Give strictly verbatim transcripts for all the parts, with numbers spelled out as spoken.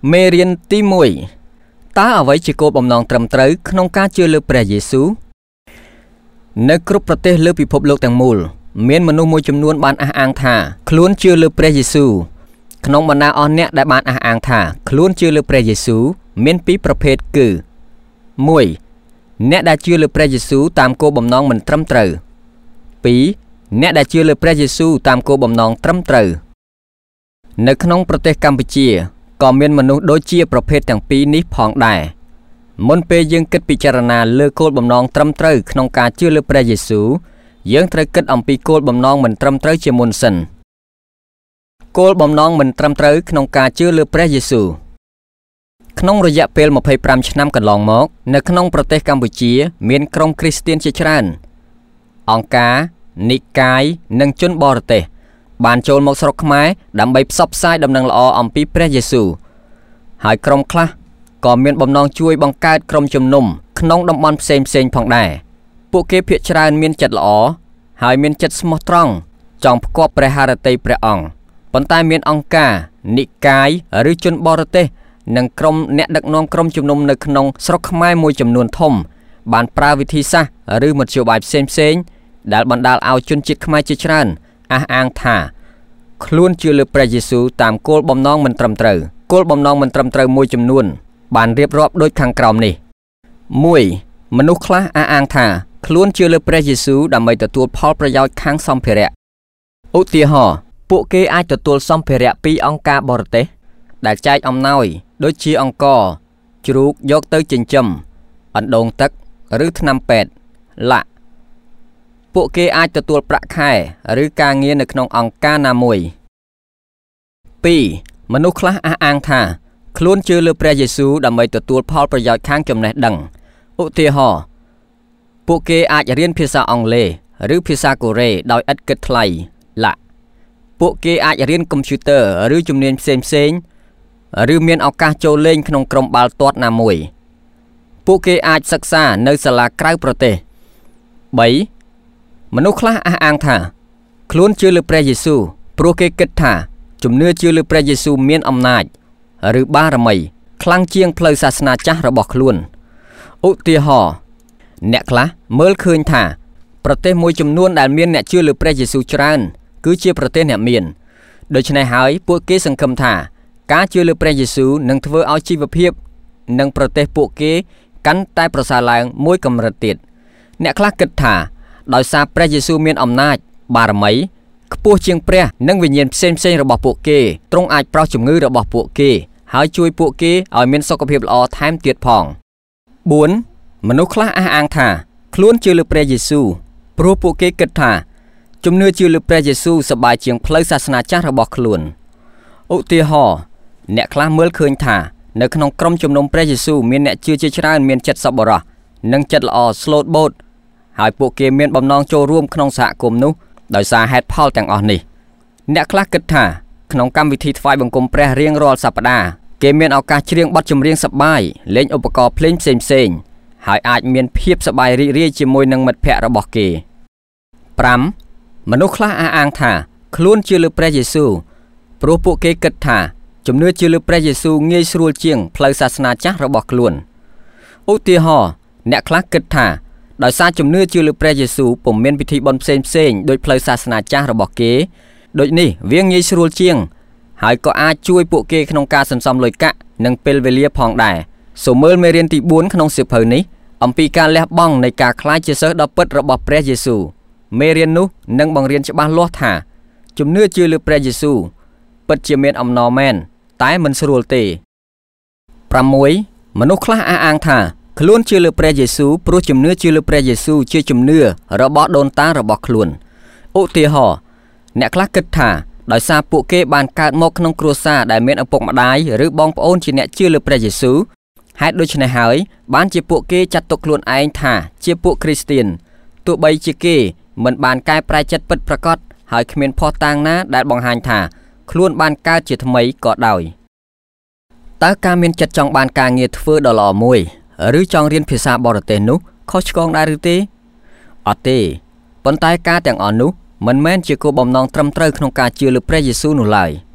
មេរៀនទីមួយតើអ្វីជាគោលបំណងត្រឹមត្រូវក្នុងការជឿលើព្រះយេស៊ូវនៅគ្រប់ប្រទេសលើពិភពលោកទាំងមូលមានមនុស្សមួយចំនួនបានអះអាងថាខ្លួនជឿលើព្រះយេស៊ូវក្នុងបណ្ដាអស់អ្នកដែលបានអះអាងថាខ្លួនជឿលើព្រះយេស៊ូវមានពីរប្រភេទគឺមួយអ្នកដែលជឿលើព្រះយេស៊ូវតាមគោលបំណងមិនត្រឹមត្រូវពីរអ្នកដែលជឿលើព្រះយេស៊ូវតាមគោលបំណងត្រឹមត្រូវនៅក្នុងប្រទេសកម្ពុជាក៏មានមនុស្សដូចជាប្រភេទទាំងពីរនេះផងដែរមុនពេលយើងគិតពិចារណាលើគោលបំណងត្រឹមត្រូវក្នុងការជឿលើព្រះយេស៊ូវយើងត្រូវគិតអំពីគោលបំណងមិនត្រឹមត្រូវជាមុនសិនគោលបំណងមិនត្រឹមត្រូវក្នុងការជឿលើព្រះយេស៊ូវក្នុងរយៈពេលម្ភៃប្រាំឆ្នាំកន្លងមកនៅក្នុងប្រទេសកម្ពុជាមានក្រុមគ្រីស្ទានជាច្រើនអង្គការនិកាយនិងជនបរទេសបានចូលមកស្រុកខ្មែរដើម្បីផ្សព្វផ្សាយដំណឹងល្អអំពីព្រះយេស៊ូវហើយក្រុមខ្លះក៏មានបំណងជួយបង្កើតក្រុមជំនុំក្នុងតំបន់ផ្សេងផ្សេងផងដែរពួកគេភាគច្រើនមានចិត្តល្អហើយមានចិត្តស្មោះត្រង់ចង់ផ្គាប់ព្រះハរតីព្រះអង្គប៉ុន្តែមានអង្គការនិកាយឬជនបរទេសនិងក្រុមអ្នកដឹកនាំក្រុមជំនុំនៅក្នុងស្រុកខ្មែរមួយចំនួនធំបានប្រើវិធីសាស្ត្រឬមធ្យោបាយផ្សេងផ្សេងដែលបណ្ដាលឲ្យជនជាតិខ្មែរជាច្រើនអះអាងថាខ្លួនជឿលើព្រះយេស៊ូវតាមគោលបំណងមិនត្រឹមត្រូវគោលបំណងមិនត្រឹមត្រូវមួយចំនួនបានរៀបរាប់ដូចខាងក្រោមនេះមួយមនុស្សខ្លះអះអាងថាខ្លួនជឿលើព្រះយេស៊ូវដើម្បីទទួលផលប្រយោជន៍ខាងសម្ភារៈឧទាហរណ៍ពួកគេអាចទទួលសម្ភារៈពីអង្គការបរទេសដែលចែកអំណោយដូចជាអង្ករជ្រូកយកទៅចិញ្ចឹមអណ្ដូងទឹកឬថ្នាំពេទ្យឡាក់ពួកគេអាចទទួលប្រាក់ខែឬការងារនៅក្នុងអង្គការណាមួយពីរមនុស្សខ្លះអះអាងថាខ្លួនជឿលើព្រះយេស៊ូវដើម្បីទទួលផលប្រយោជន៍ខាងចំណេះដឹងឧទាហរណ៍ពួកគេអាចរៀនភាសាអង់គ្លេសឬភាសាកូរ៉េដោយឥតគិតថ្លៃឡាក់ពួកគេអាចរៀនកុំព្យូទ័រឬជំនាញផ្សេងផ្សេងឬមានឱកាសចូលលេងក្នុងក្រុមបាល់ទាត់ណាមួយពួកគេអាចសិក្សានៅសាលាក្រៅប្រទេសបីមនុស្សខ្លះអះអាងថាខ្លួនជឿលើព្រះយេស៊ូវព្រោះគេគិតថាជំនឿជឿលើព្រះយេស៊ូវមានអំណាចឬបារមីខ្លាំងជាងផ្លូវសាសនាចាស់របស់ខ្លួនឧទាហរណ៍អ្នកខ្លះមើលឃើញថាប្រទេសមួយចំនួនដែលមានអ្នកជឿលើព្រះយេស៊ូវច្រើនគឺជាប្រទេសអ្នកមានដូច្នេះហើយពួកគេសង្ឃឹមថាការជឿលើព្រះយេស៊ូវនឹងធ្វើឲ្យជីវភាពនិងប្រទេសពួកគេកាន់តែប្រសើរឡើងមួយកម្រិតទៀតអ្នកខ្លះគិតថាដោយសារព្រះយេស៊ូវមានអំណាចបារមីខ្ពស់ជាងព្រះនិងវិញ្ញាណផ្សេងផ្សេងរបស់ពួកគេទ្រង់អាចប្រោសជំងឺរបស់ពួកគេហើយជួយពួកគេឲ្យមានសុខភាពល្អថែមទៀតផងបួនមនុស្សខ្លះអះអាងថាខ្លួនជឿលើព្រះយេស៊ូវព្រោះពួកគេគិតថាជំនឿជឿលើព្រះយេស៊ូវសប្បាយជាងផ្លូវសាសនាចាស់របស់ខ្លួនឧទាហរណ៍អ្នកខ្លះមើលឃើញថានៅក្នុងក្រុមជំនុំព្រះយេស៊ូវមានអ្នកជឿជាច្រើនមានចិត្តសប្បុរសនិងចិត្តល្អស្លូតបូតហើយពួកគេមានបំណងចូលរួមក្នុងសហគមន៍នោះដោយសារហេតុផលទាំងអស់នេះអ្នកខ្លះគិតថាក្នុងកម្មវិធីថ្វាយបង្គំព្រះរៀងរាល់សប្តាហ៍គេមានឱកាសច្រៀងបទចម្រៀងសប្បាយលេងឧបករណ៍ភ្លេងផ្សេងផ្សេងហើយអាចមានភាពសប្បាយរីករាយជាមួយនឹងមិត្តភ័ក្តិរបស់គេប្រាំមនុស្សខ្លះអះអាងថាខ្លួនជឿលើព្រះយេស៊ូវព្រោះពួកគេគិតថាជំនឿជឿលើព្រះយេស៊ូវងាយស្រួលជាងផ្លូវសាសនាចាស់របស់ខ្លួនឧទាហរណ៍អ្នកខ្លះគិតថាដោយសារជំនឿជឿលើព្រះយេស៊ូវពុំមានពិធីបុណ្យផ្សេងផ្សេងដោយផ្លូវសាសនាចាស់របស់គេដូចនេះវាងាយស្រួលជាងហើយក៏អាចជួយពួកគេក្នុងការសន្សំលុយកាក់និងពេលវេលាផងដែរសូមមើលមេរៀនទីបួនក្នុងសៀវភៅនេះអំពីការលះបង់នៃការក្លាយជាសិស្សដ៏ពិតរបស់ព្រះយេស៊ូវមេរៀននោះនឹងបង្រៀនច្បាស់លាស់ថាជំនឿជឿលើព្រះយេស៊ូវពិតជាមានអំណរមែនតែមិនស្រួលទេប្រាំមួយមនុស្សខ្លះអះអាងថាខ្លួនជឿលើព្រះយេស៊ូវព្រោះជំនឿជឿលើព្រះយេស៊ូវជាជំនឿរបស់ដូនតារបស់ខ្លួនឧទាហរណ៍អ្នកខ្លះគិតថាដោយសារពួកគេបានកើតមកក្នុងគ្រួសារដែលមានឪពុកម្ដាយឬបងប្អូនជាអ្នកជឿលើព្រះយេស៊ូវហេតុដូច្នេះហើយបានជាពួកគេចាត់ទុកខ្លួនឯងថាជាពួកគ្រីស្ទានទោះបីជាគេមិនបានកែប្រែចិត្តពិតប្រាកដហើយគ្មានភស្តុតាងណាដែលបង្ហាញថាខ្លួនបានកើតជាថ្មីក៏ដោយតើការមានចិត្តចង់បានការងារធ្វើដ៏ល្អមួយឬចង់រៀនភាសាបរទេសនោះខុសឆ្គងដែរឬទេអត់ទេប៉ុន្តែការទាំងអស់នោះមិនមែនជាគោលបំណងត្រឹមត្រូវក្នុងការជឿលើព្រះយេស៊ូវនោះឡើយ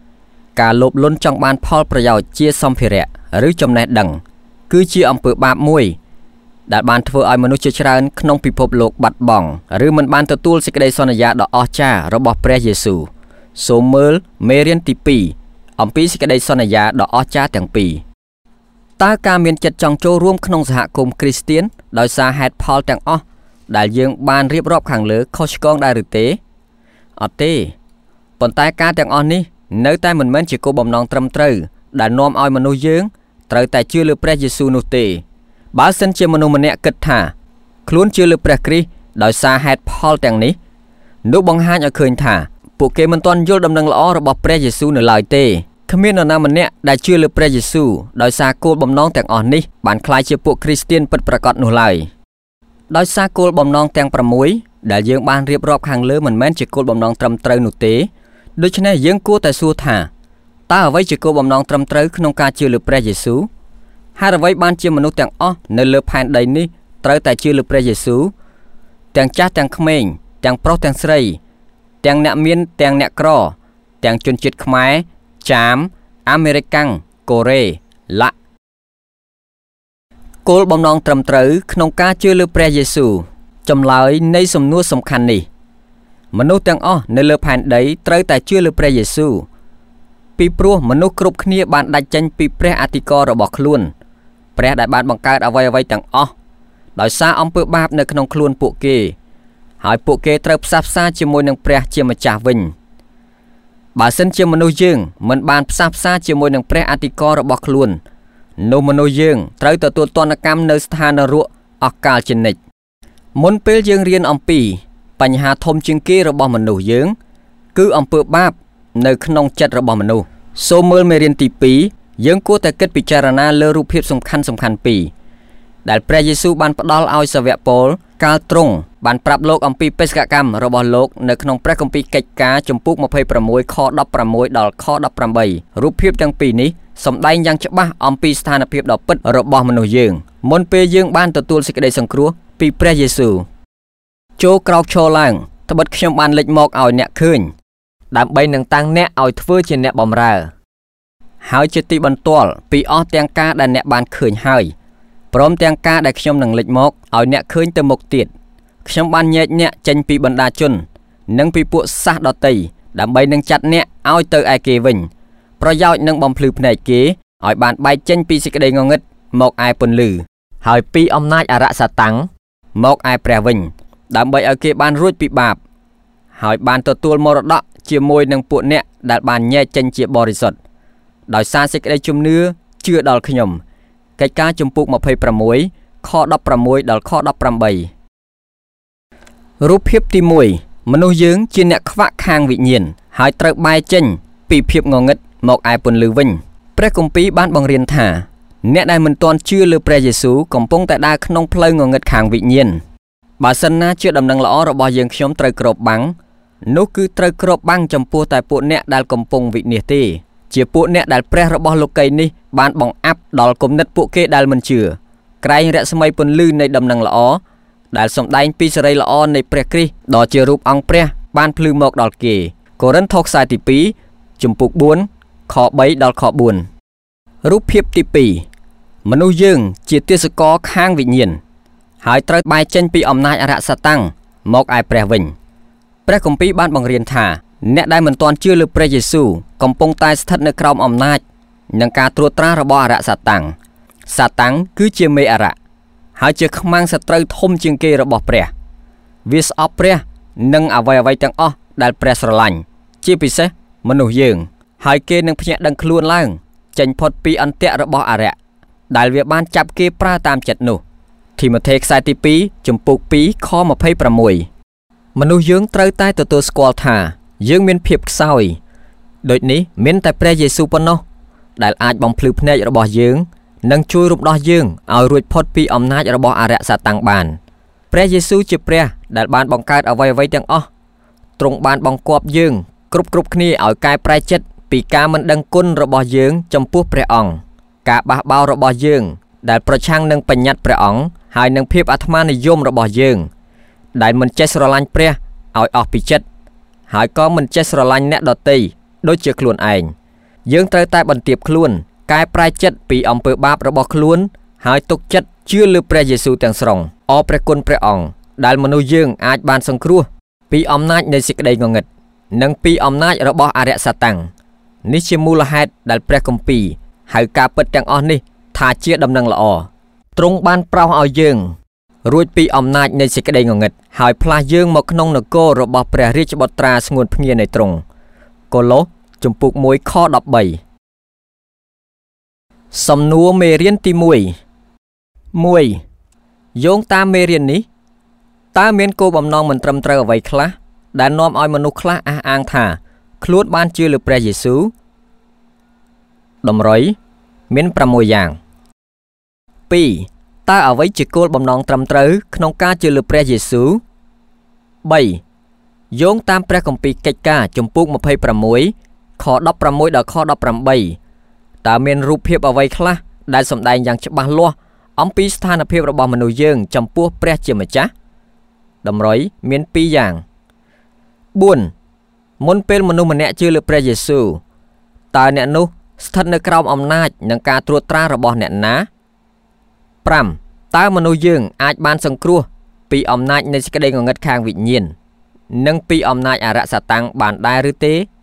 ការលោភលន់ចង់បានផលប្រយោជន៍ជាសម្ភារៈឬចំណេះដឹងគឺជាអំពើបាបមួយដែលបានធ្វើឲ្យមនុស្សជាច្រើនក្នុងពិភពលោកបាត់បង់ឬមិនបានទទួលសេចក្តីសន្យាដ៏អស្ចារ្យរបស់ព្រះយេស៊ូវសូមមើលមេរៀនទីពីរអំពីសេចក្តីសន្យាដ៏អស្ចារ្យទាំងពីរតើការមានចិត្តចង់ចូលរួមក្នុងសហគមន៍គ្រីស្ទានដោយសារហេតុផលទាំងអស់ដែលយើងបានរៀបរាប់ខាងលើខុសឆ្គងដែរឬទេអត់ទេប៉ុន្តែការទាំងអស់នេះនៅតែមិនមែនជាគោលបំណងត្រឹមត្រូវដែលនាំឲ្យមនុស្សយើងត្រូវតែជឿលើព្រះយេស៊ូវនោះទេបើសិនជាមនុស្សម្នាក់គិតថាខ្លួនជឿលើព្រះគ្រីស្ទដោយសារហេតុផលទាំងនេះនោះបង្ហាញឲ្យឃើញថាពួកគេមិនទាន់យល់ដំណឹងល្អរបស់ព្រះយេស៊ូវនៅឡើយទេគ្មាននរណាម្នាក់ដែលជឿលើព្រះយេស៊ូវដោយសារគោលបំណងទាំងអស់នេះបានក្លាយជាពួកគ្រីស្ទានពិតប្រាកដនោះឡើយដោយសារគោលបំណងទាំងប្រាំមួយដែលយើងបានរៀបរាប់ខាងលើមិនមែនជាគោលបំណងត្រឹមត្រូវនោះទេដូច្នេះយើងគួរតែសួរថាតើអ្វីជាគោលបំណងត្រឹមត្រូវក្នុងការជឿលើព្រះយេស៊ូវហើយអ្វីបានជាមនុស្សទាំងអស់នៅលើផែនដីនេះត្រូវតែជឿលើព្រះយេស៊ូវទាំងចាស់ទាំងក្មេងទាំងប្រុសទាំងស្រីទាំងអ្នកមានទាំងអ្នកក្រទាំងជនជាតិខ្មែរចាមអាមេរិកាំងកូរ៉េឡាក់គោលបំណងត្រឹមត្រូវក្នុងការជឿលើព្រះយេស៊ូវចម្លើយនៃសំណួរសំខាន់នេះមនុស្សទាំងអស់នៅលើផែនដីត្រូវតែជឿលើព្រះយេស៊ូវពីព្រោះមនុស្សគ្រប់គ្នាបានដាច់ចេញពីព្រះអធិការរបស់ខ្លួនព្រះដែលបានបង្កើតអ្វីអ្វីទាំងអស់ដោយសារអំពើបាបនៅក្នុងខ្លួនពួកគេហើយពួកគេត្រូវផ្សះផ្សាជាមួយនឹងព្រះជាម្ចាស់វិញបើសិនជាមនុស្សយើងមិនបានផ្សះផ្សាជាមួយនឹងព្រះអធិការរបស់ខ្លួននោះមនុស្សយើងត្រូវទទួលទណ្ឌកម្មនៅស្ថាននរកអកាលជានិច្ចមុនពេលយើងរៀនអំពីបញ្ហាធំជាងគេរបស់មនុស្សយើងគឺអំពើបាបនៅក្នុងចិត្តរបស់មនុស្សសូមមើលមេរៀនទីពីរយើងគួរតែគិតពិចារណាលើរូបភាពសំខាន់សំខាន់ពីរដែលព្រះយេស៊ូវបានផ្ដល់ឲ្យសាវកប៉ូលកាលទ្រង់បានប្រាប់លោកអំពីបេសកកម្មរបស់លោកនៅក្នុងព្រះគម្ពីរកិច្ចការជំពូកម្ភៃប្រាំមួយខដប់ប្រាំមួយដល់ខដប់ប្រាំបីរូបភាពទាំងពីរនេះសម្ដែងយ៉ាងច្បាស់អំពីស្ថានភាពដ៏ពិតរបស់មនុស្សយើងមុនពេលយើងបានទទួលសេចក្តីសង្គ្រោះពីព្រះយេស៊ូវចូលក្រោកឈរឡើងត្បិតខ្ញុំបានលេចមកឲ្យអ្នកឃើញដើម្បីនឹងតាំងអ្នកឲ្យធ្វើជាអ្នកបម្រើហើយជាទីបន្ទាល់ពីអស់ទាំងការដែលអ្នកបានឃើញហើយព្រមទាំងការដែលខ្ញុំនឹងលេចមកឲ្យអ្នកឃើញទៅមុខទៀតខ្ញុំបានញែកអ្នកចេញពីបណ្ដាជននិងពីពួកសាសដតីដើម្បីនឹងចាត់អ្នកឲ្យទៅឯគេវិញប្រយោជន៍នឹងបំភ្លឺភ្នែកគេឲ្យបានបែកចេញពីសេចក្តីងងឹតមកឯពន្លឺហើយពីអំណាចអរសាតាំងមកឯព្រះវិញដើម្បីឲ្យគេបានរួចពីបាបហើយបានទទួលមរតកជាមួយនឹងពួកអ្នកដែលបានញែកចេញជាបរិសុទ្ធដោយសារសេចក្តីជំនឿជឿដល់ខ្ញុំកិច្ចការជំពូកម្ភៃប្រាំមួយខដប់ប្រាំមួយដល់ខដប់ប្រាំបីរូបភាពទីមួយមនុស្សយើងជាអ្នកខ្វាក់ខាងវិញ្ញាណហើយត្រូវបែរចេញពីភាពងងឹតមកឯពន្លឺវិញព្រះគម្ពីរបានបង្រៀនថាអ្នកដែលមិនទាន់ជឿលើព្រះយេស៊ូវកំពុងតែដើរក្នុងផ្លូវងងឹតខាងវិញ្ញាណបើសិនណាជាដំណឹងល្អរបស់យើងខ្ញុំត្រូវគ្របបាំងនោះគឺត្រូវគ្របបាំងចំពោះតែពួកអ្នកដែលកំពុងវិនាសទេជាពួកអ្នកដែលព្រះរបស់លោកីនេះបានបង្អាប់ដល់គំនិតពួកគេដែលមិនជឿក្រែងរស្មីពន្លឺនៃដំណឹងល្អដែលសម្ដែងពីសេរីល្អនៃព្រះគ្រីស្ទដ៏ជារូបអង្គព្រះបានភ្លឺមកដល់គេកូរិនថូសខ្សែទីពីរជំពូកបួនខបីដល់ខបួនរូបភាពទីពីរមនុស្សយើងជាទាសករខាងវិញ្ញាណហើយត្រូវបែរចេញពីអំណាចអរសាតាំងមកឯព្រះវិញព្រះគម្ពីរបានបង្រៀនថាអ្នកដែលមិនទាន់ជឿលើព្រះយេស៊ូវកំពុងតែស្ថិតនៅក្រោមអំណាចនិងការត្រួតត្រារបស់អរសាតាំងសាតាំងគឺជាមេអរៈហើយជាខ្មាំងសត្រូវធំជាងគេរបស់ព្រះវាស្អប់ព្រះនិងអ្វីអ្វីទាំងអស់ដែលព្រះស្រឡាញ់ជាពិសេសមនុស្សយើងហើយគេនឹងភ្ញាក់ដឹងខ្លួនឡើងចេញផុតពីអន្ទាក់របស់អរិយដែលវាបានចាប់គេប្រើតាមចិត្តនោះធីម៉ូថេខ្សែទីពីរជំពូកពីរខម្ភៃប្រាំមួយមនុស្សយើងត្រូវតែទទួលស្គាល់ថាយើងមានភាពខ្សោយដូចនេះមានតែព្រះយេស៊ូវប៉ុណ្ណោះដែលអាចបំភ្លឺភ្នែករបស់យើងនិងជួយរំដោះយើងឲ្យរួចផុតពីអំណាចរបស់អរិយសាតាំងបានព្រះយេស៊ូវជាព្រះដែលបានបង្កើតអ្វីអ្វីទាំងអស់ទ្រង់បានបង្គាប់យើងគ្រប់គ្រប់គ្នាឲ្យកែប្រែចិត្តពីការមិនដឹងគុណរបស់យើងចំពោះព្រះអង្គការបះបោររបស់យើងដែលប្រឆាំងនឹងបញ្ញត្តិព្រះអង្គហើយនឹងភាពអាត្មានិយមរបស់យើងដែលមិនចេះស្រឡាញ់ព្រះឲ្យអស់ពីចិត្តហើយក៏មិនចេះស្រឡាញ់អ្នកដទៃដូចជាខ្លួនឯងយើងត្រូវតែបន្ទាបខ្លួនកែប្រែចិត្តពីអំពើបាបរបស់ខ្លួនហើយទុកចិត្តជឿលើព្រះយេស៊ូវទាំងស្រុងអរព្រះគុណព្រះអង្គដែលមនុស្សយើងអាចបានសង្គ្រោះពីអំណាចនៃសេចក្តីងងឹតនិងពីអំណាចរបស់អរិយសាតាំងនេះជាមូលហេតុដែលព្រះគម្ពីរហៅការពិតទាំងអស់នេះថាជាដំណឹងល្អទ្រង់បានប្រោសឲ្យយើងរួចពីអំណាចនៃសេចក្តីងងឹតហើយផ្លាស់យើងមកក្នុងនគររបស់ព្រះរាជបុត្រាស្ងួនភ្ងានៃទ្រង់កូឡូសជំពូកមួយខដប់បីសំណួរមេរៀនទីមួយ មួយយោងតាមមេរៀននេះតើមានគោលបំណងមិនត្រឹមត្រូវអ្វីខ្លះដែលនាំឲ្យមនុស្សខ្លះអះអាងថាខ្លួនបានជឿលើព្រះយេស៊ូវតម្រុយមានប្រាំមួយយ៉ាង ពីរតើអ្វីជាគោលបំណងត្រឹមត្រូវក្នុងការជឿលើព្រះយេស៊ូវ បីយោងតាមព្រះគម្ពីរកិច្ចការជំពូកម្ភៃប្រាំមួយខដប់ប្រាំមួយដល់ខដប់ប្រាំបីតើមានរូបភាពអ្វីខ្លះដែលសម្ដែងយ៉ាងច្បាស់លាស់អំពីស្ថានភាពរបស់មនុស្សយើងចំពោះព្រះជាម្ចាស់តម្រុយមានពីរយ៉ាង បួនមុនពេលមនុស្សម្នាក់ជឿលើព្រះយេស៊ូវតើអ្នកនោះស្ថិតនៅក្រោមអំណាចនិងការត្រួតត្រារបស់អ្នកណា ប្រាំតើមនុស្សយើងអាចបានសង្គ្រោះពីអំណាចនៃសេចក្តីងងឹតខាងវិញ្ញាណនិងពីអំណាចអរិយសាតាំងបានដែរឬទេ